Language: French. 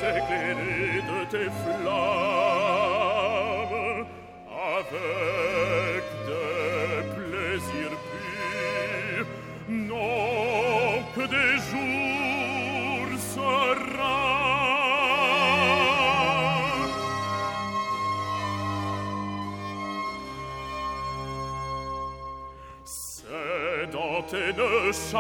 éclairé de tes flammes, avec des plaisirs purs, non que des jours sereins. C'est dans tes deux